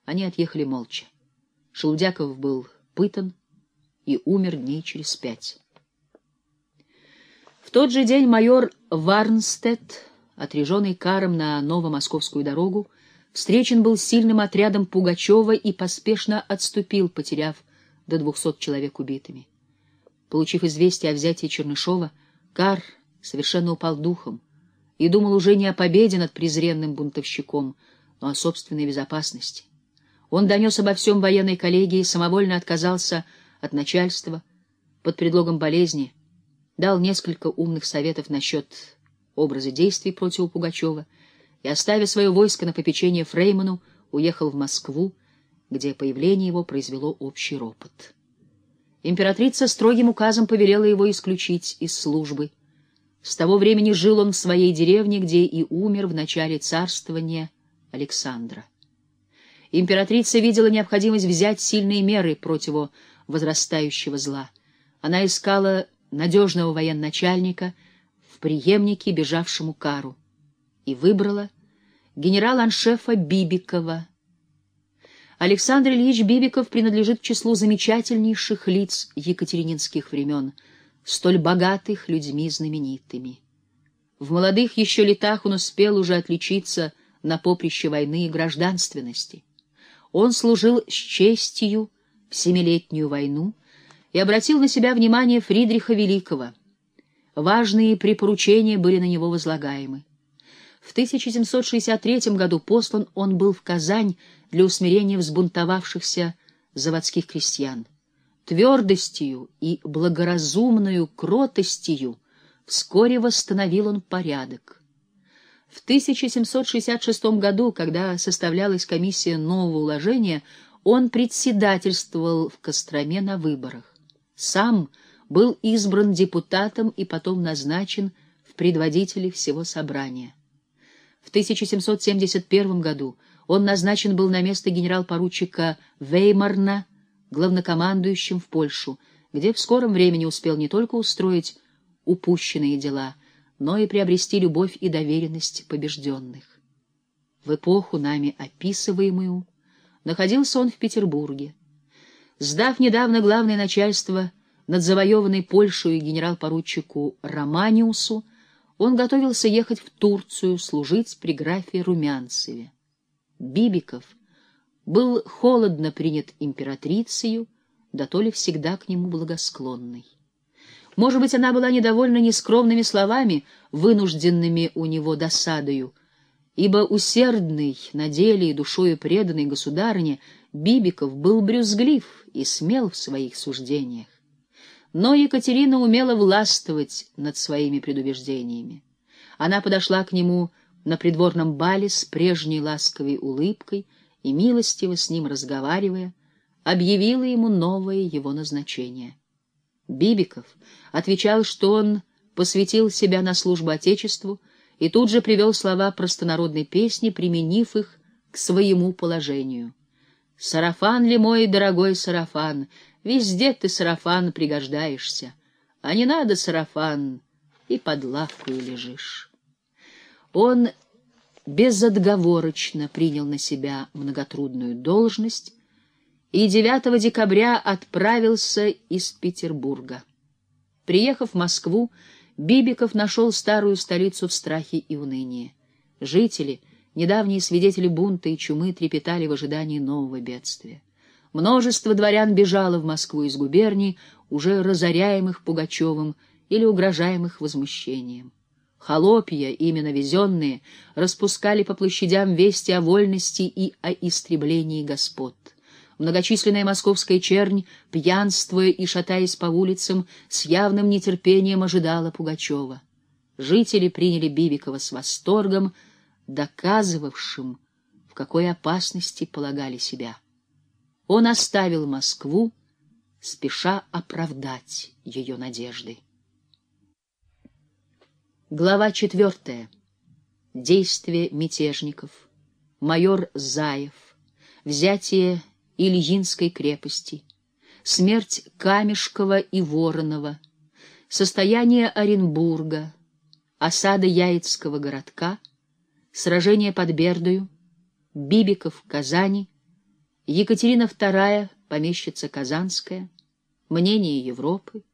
Они отъехали молча. Шелудяков был пытан и умер дней через 5. В тот же день майор Варнстедт, отряженный каром на Новомосковскую дорогу, встречен был с сильным отрядом Пугачева и поспешно отступил, потеряв до 200 человек убитыми. Получив известие о взятии Чернышова, Кар совершенно упал духом и думал уже не о победе над презренным бунтовщиком, но о собственной безопасности. Он донес обо всем военной коллегии, самовольно отказался от начальства под предлогом болезни, дал несколько умных советов насчет образа действий против Пугачева и, оставив свое войско на попечение Фрейману, уехал в Москву, где появление его произвело общий ропот. Императрица строгим указом повелела его исключить из службы. С того времени жил он в своей деревне, где и умер в начале царствования Александра. Императрица видела необходимость взять сильные меры против возрастающего зла. Она искала надежного военачальника в преемнике бежавшему Кару и выбрала генерал-аншефа Бибикова. Александр Ильич Бибиков принадлежит к числу замечательнейших лиц екатерининских времен, столь богатых людьми знаменитыми. В молодых еще летах он успел уже отличиться на поприще войны и гражданственности. Он служил с честью в Семилетнюю войну и обратил на себя внимание Фридриха Великого. Важные препоручения были на него возлагаемы. В 1763 году послан он был в Казань для усмирения взбунтовавшихся заводских крестьян. Твердостью и благоразумною кротостью вскоре восстановил он порядок. В 1766 году, когда составлялась комиссия нового уложения, он председательствовал в Костроме на выборах. Сам был избран депутатом и потом назначен в предводители всего собрания. В 1771 году он назначен был на место генерал-поручика Веймарна главнокомандующим в Польшу, где в скором времени успел не только устроить упущенные дела, но и приобрести любовь и доверенность побежденных. В эпоху, нами описываемую, находился он в Петербурге. Сдав недавно главное начальство над завоеванной Польшей генерал-поручику Романиусу, он готовился ехать в Турцию служить при графе Румянцеве. Бибиков был холодно принят императрицею, да то ли всегда к нему благосклонной. Может быть, она была недовольна нескромными словами, вынужденными у него досадою, ибо усердный на деле и душою преданный государыне Бибиков был брюзглив и смел в своих суждениях. Но Екатерина умела властвовать над своими предубеждениями. Она подошла к нему на придворном бале с прежней ласковой улыбкой и, милостиво с ним разговаривая, объявила ему новое его назначение. Бибиков отвечал, что он посвятил себя на службу Отечеству, и тут же привел слова простонародной песни, применив их к своему положению. «Сарафан ли мой, дорогой сарафан, везде ты, сарафан, пригождаешься, а не надо сарафан, и под лавкою лежишь». Он безотговорочно принял на себя многотрудную должность и 9 декабря отправился из Петербурга. Приехав в Москву, Бибиков нашел старую столицу в страхе и унынии. Жители, недавние свидетели бунта и чумы, трепетали в ожидании нового бедствия. Множество дворян бежало в Москву из губерний, уже разоряемых Пугачевым или угрожаемых возмущением. Холопья, именно везенные, распускали по площадям вести о вольности и о истреблении господ. Многочисленная московская чернь, пьянствуя и шатаясь по улицам, с явным нетерпением ожидала Пугачева. Жители приняли Бибикова с восторгом, доказывавшим, в какой опасности полагали себя. Он оставил Москву, спеша оправдать ее надежды. Глава 4. Действия мятежников. Майор Заев. Взятие Ильинской крепости. Смерть Камешкова и Воронова. Состояние Оренбурга. Осада Яицкого городка. Сражение под Бердою. Бибиков в Казани. Екатерина II, помещица Казанская, мнение Европы,